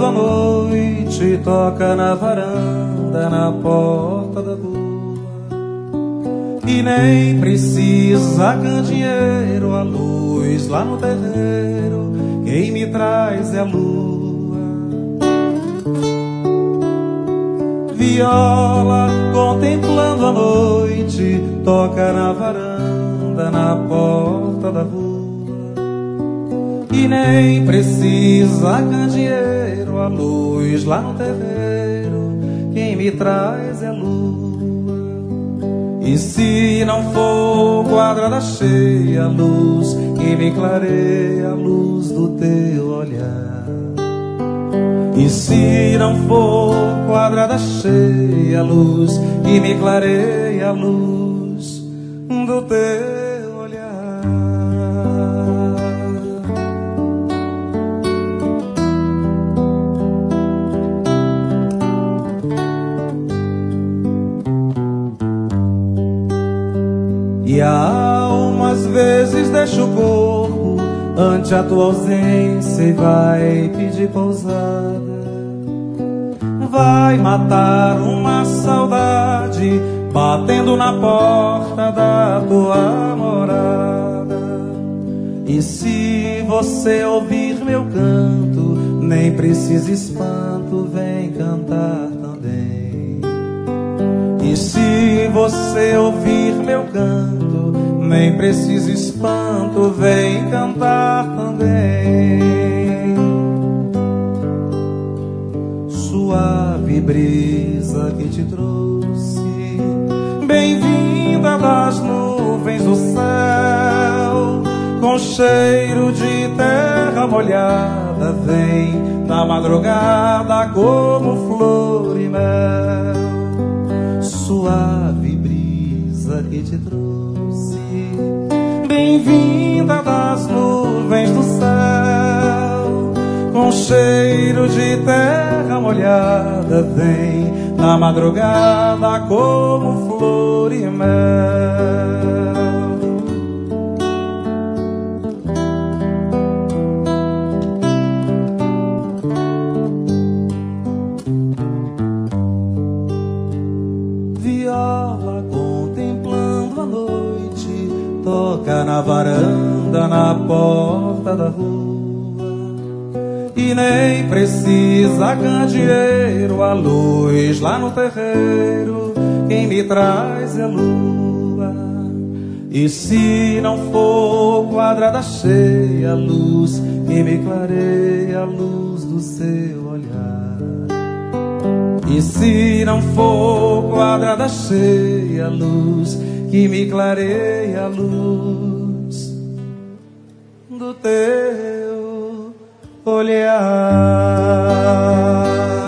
a noite toca na varanda, na porta da rua. E nem precisa candeeiro, a luz lá no terreiro, quem me traz é a lua. Viola contemplando a noite, toca na varanda, na porta da rua. E nem precisa candeeiro, a luz lá no terreiro, quem me traz é a lua. E se não for quadrada cheia a luz que me clareia, a luz do teu olhar. E se não for quadrada cheia a luz que me clareia, a luz do teu olhar. E a alma às vezes deixa o corpo ante a tua ausência e vai pedir pousada. Vai matar uma saudade batendo na porta da tua morada. E se você ouvir meu canto, nem precisa espanto, vem cantar também. E se você ouvir meu canto, nem precisa espanto, vem cantar também. Suave brisa que te trouxe, bem-vinda das nuvens do céu, com cheiro de terra molhada, vem na madrugada como flor e mel. Suave brisa que te trouxe, bem-vinda das nuvens do céu, com cheiro de terra molhada, vem na madrugada como flor e mel. Viola contemplando a noite, toca na varanda, na porta da rua. E nem precisa candeeiro, a luz lá no terreiro, quem me traz é a lua. E se não for quadrada cheia a luz que me clareia, a luz do seu olhar. E se não for quadrada cheia a luz que me clareia, a luz do teu olhar.